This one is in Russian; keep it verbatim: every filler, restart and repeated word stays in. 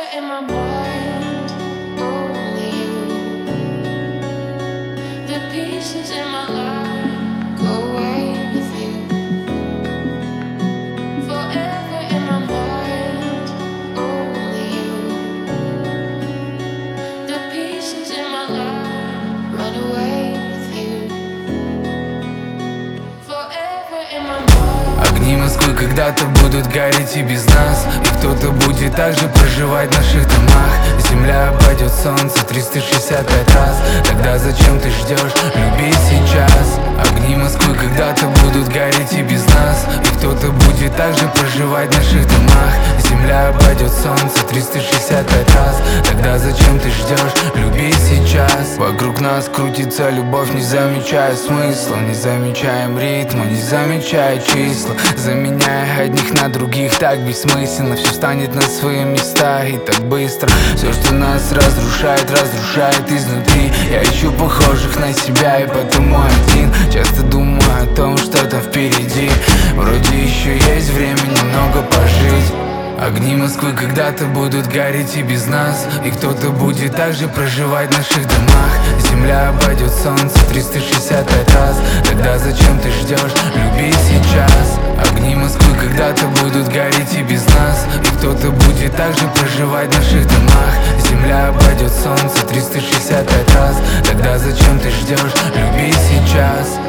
in my mind, only you. The pieces in my life go away with you. Forever in my mind, only you. The pieces in my life run away with you. Forever in my mind. Огни Москвы когда-то будут гореть и без нас, и кто-то будет также проживать в наших домах. Земля обойдет солнце триста шестьдесят пять раз. Тогда зачем ты ждешь любить сейчас? Огни Москвы когда-то будут гореть и без нас, и кто-то будет также проживать в наших домах. Земля обойдет солнце триста шестьдесят пять раз. Тогда зачем ты ждешь любить сейчас? Вокруг нас крутится любовь, не замечая смысла, не замечаем ритма, не замечая числа, заменяя одних на других так бессмысленно. Все встанет на свои места и так быстро. Все, что нас разрушает, разрушает изнутри. Я ищу похожих на себя, и потому один часто думаю о том, что там впереди. Вроде еще есть время немного пожить. Огни Москвы когда-то будут гореть и без нас, и кто-то будет также проживать в наших домах. Земля обойдет солнце триста шестьдесят пять раз. Тогда зачем ты ждешь любить сейчас? Огни Москвы когда-то будут гореть и без нас, и кто-то будет также проживать в наших домах. Земля обойдет солнце триста шестьдесят пять раз. Тогда зачем ты ждешь любить сейчас?